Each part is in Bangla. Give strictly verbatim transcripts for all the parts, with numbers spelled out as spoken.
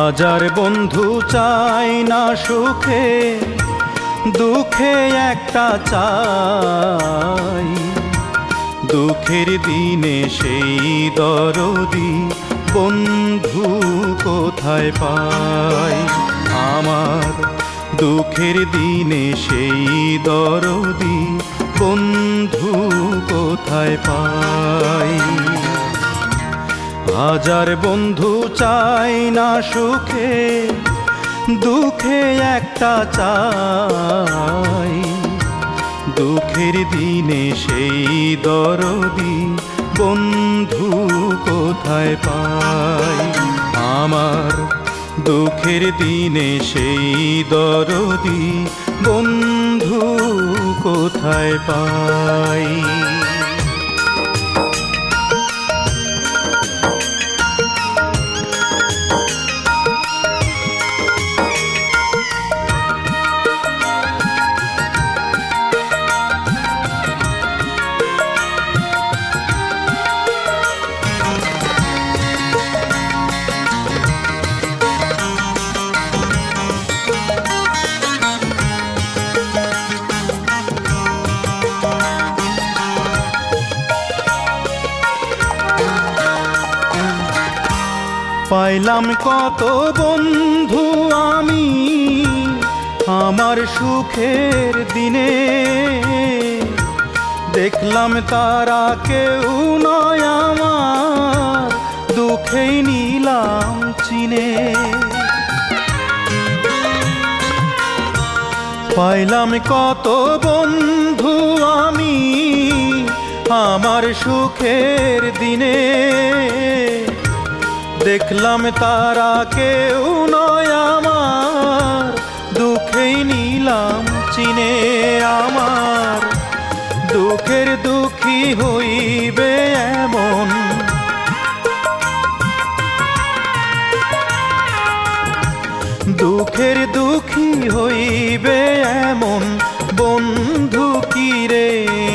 হাজার বন্ধু চাই না সুখে, দুঃখে একটা চাই। দুঃখের দিনে সেই দরদি বন্ধু কোথায় পাই। আমার দুঃখের দিনে সেই দরদি বন্ধু কোথায় পাই। হাজার বন্ধু চাই না সুখে, দুঃখে একটা চাই। দুঃখের দিনে সেই দরদি বন্ধু কোথায় পাই। আমার দুঃখের দিনে সেই দরদি বন্ধু কোথায় পাই। পাইলাম কত বন্ধু আমি আমার সুখের দিনে, দেখলাম তারা কেউ নয় আমার দুঃখেই নিলাম চিনে। পাইলাম কত বন্ধু আমি আমার সুখের দিনে, দেখলাম তারা কেউ নয় আমার দুঃখেই নিলাম চিনে। আমার দুঃখের দুঃখী হইবে এমন, দুঃখের দুঃখী হইবে এমন বন্ধু কি রে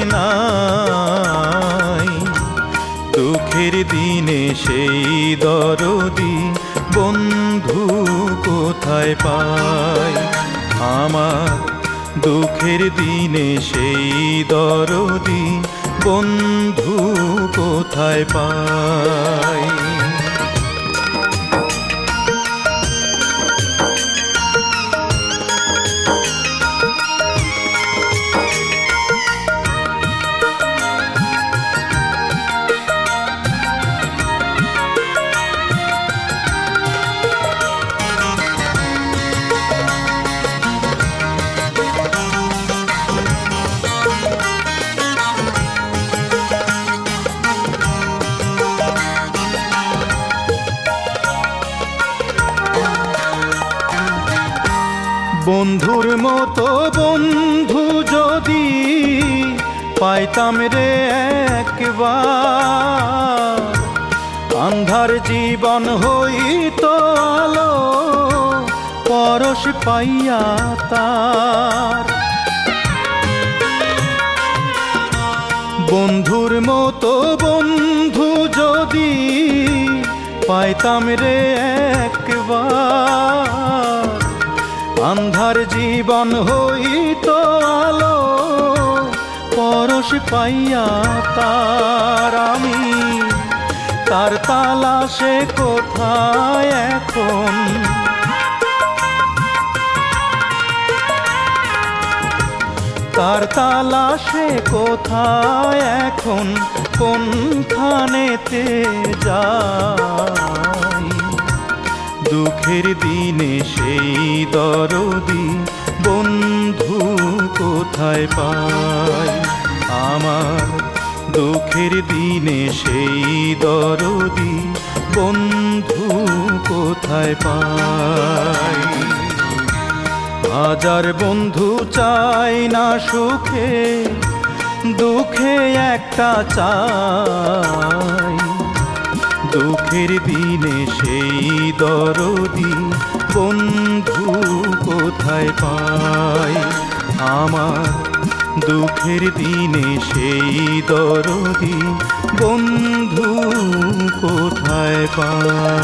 নাই। দুঃখের দিনে সেই দরদি বন্ধু কোথায় পাই। আমার দুঃখের দিনে সেই দরদি বন্ধু কোথায় পাই। বন্ধুর মতো বন্ধু যদি পাইতাম রে একবার, আন্ধার জীবন হইতো আলো পরশ পাইয়া তার। বন্ধুর মতো বন্ধু যদি পাইতাম রে একবার, আন্ধার জীবন হইতো আলো পরশ পাইয়া তার। আমি তার তালাশে কোথায় এখন, তার তালাশে কোথায় এখন, কোনখানেতে যাই। দুঃখের দিনে সেই দরদি বন্ধু কোথায় পাই। আমার দুঃখের দিনে সেই দরদি বন্ধু কোথায় পাই। হাজার বন্ধু চাই না সুখে, দুঃখে একটা চাই। দুঃখের দিনে সেই দরদি বন্ধু কোথায় পাই। আমার দুঃখের দিনে সেই দরদি বন্ধু কোথায় পাই।